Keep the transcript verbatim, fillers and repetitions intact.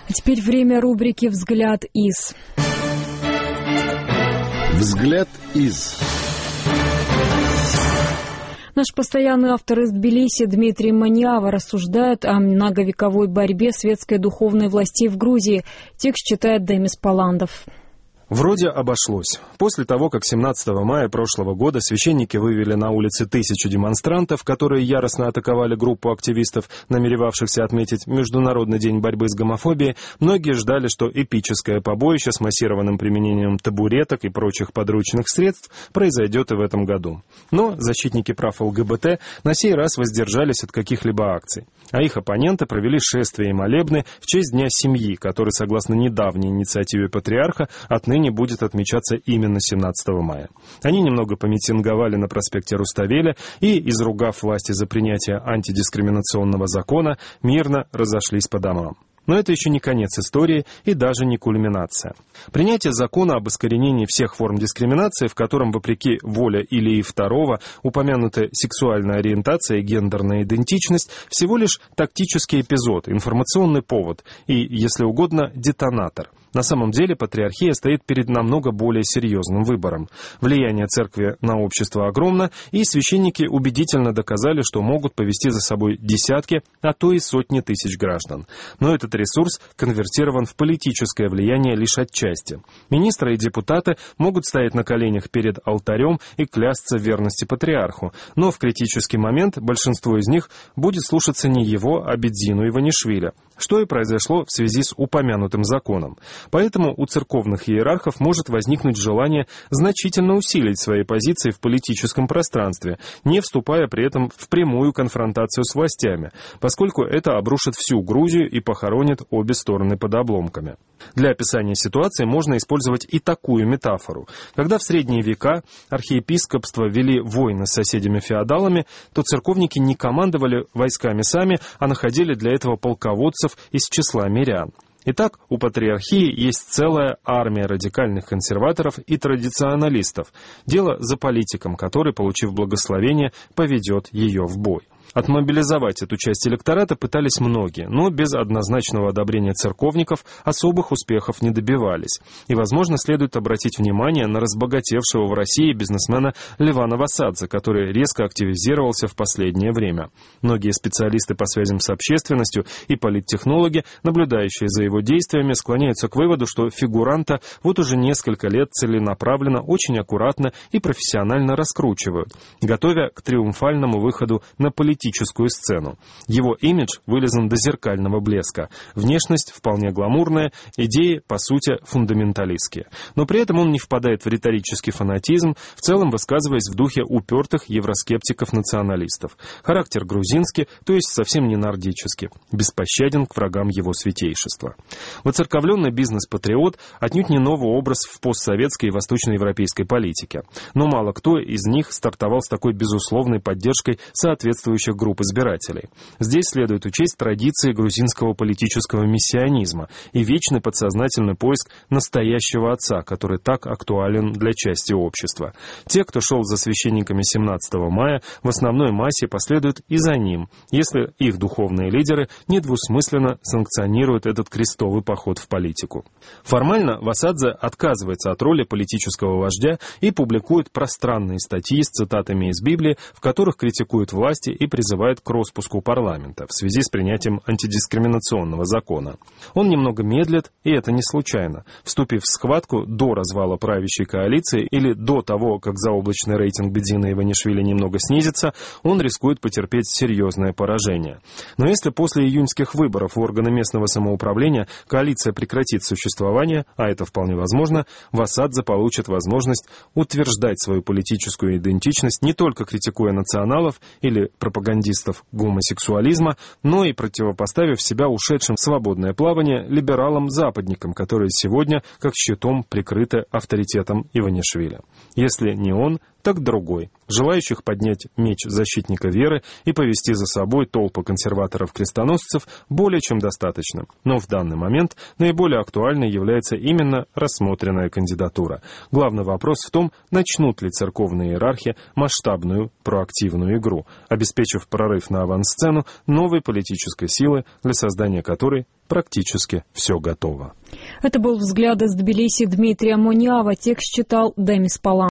А теперь время рубрики «Взгляд из». «Взгляд из». Наш постоянный автор из Тбилиси Дмитрий Маниава рассуждает о многовековой борьбе светской духовной власти в Грузии. Текст читает Демис Паландов. Вроде обошлось. После того, как семнадцатого мая прошлого года священники вывели на улицы тысячу демонстрантов, которые яростно атаковали группу активистов, намеревавшихся отметить Международный день борьбы с гомофобией, многие ждали, что эпическое побоище с массированным применением табуреток и прочих подручных средств произойдет и в этом году. Но защитники прав ЛГБТ на сей раз воздержались от каких-либо акций. А их оппоненты провели шествия и молебны в честь Дня семьи, который, согласно недавней инициативе патриарха, отныне будет отмечаться именно семнадцатого мая. Они немного помитинговали на проспекте Руставеля и, изругав власти за принятие антидискриминационного закона, мирно разошлись по домам. Но это еще не конец истории и даже не кульминация. Принятие закона об искоренении всех форм дискриминации, в котором, вопреки воле Ильи второго, упомянуты сексуальная ориентация и гендерная идентичность, всего лишь тактический эпизод, информационный повод и, если угодно, детонатор. На самом деле патриархия стоит перед намного более серьезным выбором. Влияние церкви на общество огромно, и священники убедительно доказали, что могут повести за собой десятки, а то и сотни тысяч граждан. Но этот ресурс конвертирован в политическое влияние лишь отчасти. Министры и депутаты могут стоять на коленях перед алтарем и клясться в верности патриарху, но в критический момент большинство из них будет слушаться не его, а Бедзину Иванишвили, что и произошло в связи с упомянутым законом. Поэтому у церковных иерархов может возникнуть желание значительно усилить свои позиции в политическом пространстве, не вступая при этом в прямую конфронтацию с властями, поскольку это обрушит всю Грузию и похоронит обе стороны под обломками. Для описания ситуации можно использовать и такую метафору. Когда в средние века архиепископства вели войны с соседями-феодалами, то церковники не командовали войсками сами, а находили для этого полководцев из числа мирян. Итак, у патриархии есть целая армия радикальных консерваторов и традиционалистов. Дело за политиком, который, получив благословение, поведет ее в бой. Отмобилизовать эту часть электората пытались многие, но без однозначного одобрения церковников особых успехов не добивались. И, возможно, следует обратить внимание на разбогатевшего в России бизнесмена Левана Васадзе, который резко активизировался в последнее время. Многие специалисты по связям с общественностью и политтехнологи, наблюдающие за его действиями, склоняются к выводу, что фигуранта вот уже несколько лет целенаправленно, очень аккуратно и профессионально раскручивают, готовя к триумфальному выходу на политическую политическую сцену. Его имидж вылизан до зеркального блеска. Внешность вполне гламурная, идеи, по сути, фундаменталистские. Но при этом он не впадает в риторический фанатизм, в целом высказываясь в духе упертых евроскептиков-националистов. Характер грузинский, то есть совсем не нордический, беспощаден к врагам его святейшества. Воцерковленный бизнес-патриот отнюдь не новый образ в постсоветской и восточноевропейской политике. Но мало кто из них стартовал с такой безусловной поддержкой соответствующих групп избирателей. Здесь следует учесть традиции грузинского политического мессианизма и вечный подсознательный поиск настоящего отца, который так актуален для части общества. Те, кто шел за священниками семнадцатого мая, в основной массе последуют и за ним, если их духовные лидеры недвусмысленно санкционируют этот крестовый поход в политику. Формально Васадзе отказывается от роли политического вождя и публикует пространные статьи с цитатами из Библии, в которых критикует власти и призывает к распуску парламента в связи с принятием антидискриминационного закона. Он немного медлит, и это не случайно. Вступив в схватку до развала правящей коалиции или до того, как заоблачный рейтинг Бедзина Иванишвили немного снизится, он рискует потерпеть серьезное поражение. Но если после июньских выборов в органы местного самоуправления коалиция прекратит существование, а это вполне возможно, Васадзе получит возможность утверждать свою политическую идентичность, не только критикуя националов или пропагандистов гомосексуализма, но и противопоставив себя ушедшим в свободное плавание либералам-западникам, которые сегодня как щитом прикрыты авторитетом Иванишвили. Если не он, так другой. Желающих поднять меч защитника веры и повести за собой толпы консерваторов-крестоносцев более чем достаточно. Но в данный момент наиболее актуальной является именно рассмотренная кандидатура. Главный вопрос в том, начнут ли церковные иерархи масштабную проактивную игру, обеспечив прорыв на авансцену новой политической силы, для создания которой практически все готово. Это был взгляд из Тбилиси Дмитрия Мониава. Текст читал Демис Палан.